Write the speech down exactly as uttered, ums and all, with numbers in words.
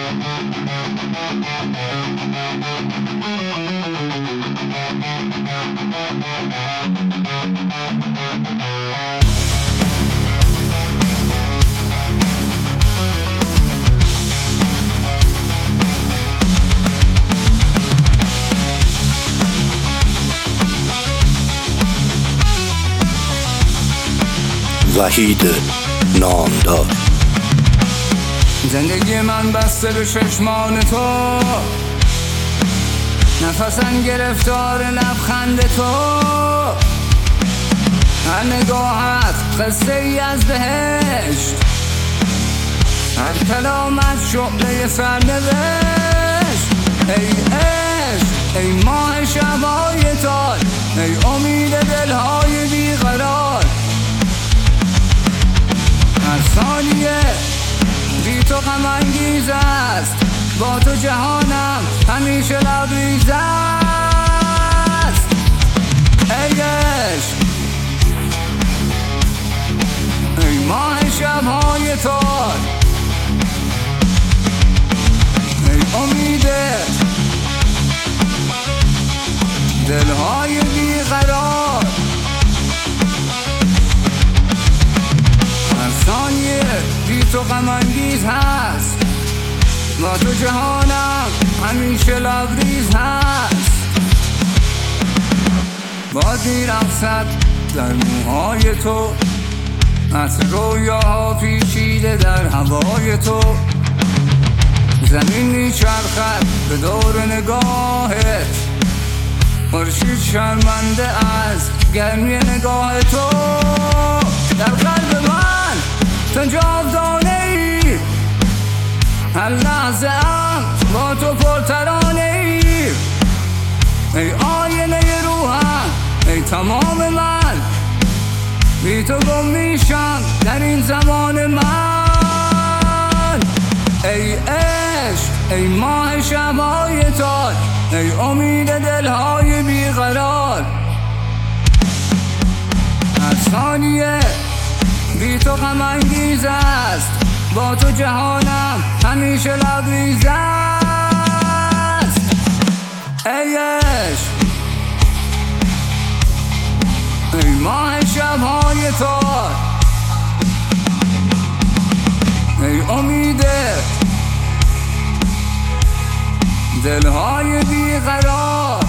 وحید نامدار. زندگی من بسته به چشمان تو، نفسم گرفتار لبخند تو. هر نگاهت قصه ای از بهشت، هر کلامت شعله سرنوشت. ای عشق، ای ماه شب‌های تار، ای امید دلهای بیقرار. هر ثانیه بی تو غم انگیز است، با تو جهانم همیشه لبریز است. ای عشق، ای ماه شب‌های تار، ای امید دلهای بیقرار. هر ثانیه بی تو غم انگیز هست، با تو جهانم همیشه لبریز هست. باد می‌رقصد در موهای تو، عطر رویاها پیچیده در هوای تو. زمین میچرخد به دور نگاهت، خورشید شرمنده از گرمی نگاه تو. در قلب من تو جاودانه ای، هر لحظه ام با تو پرترانه ای. ای آینه روحم، ای تمام من، بی تو گم میشم در این زمان من. ای عشق، ای ماه شب‌های تار، ای امید دلهای بیقرار. هر ثانیه بی تو غم انگیز است، با تو جهانم همیشه لبریز است. ای عشق، ای ماه شب‌های تار، ای امید دلهای بیقرار.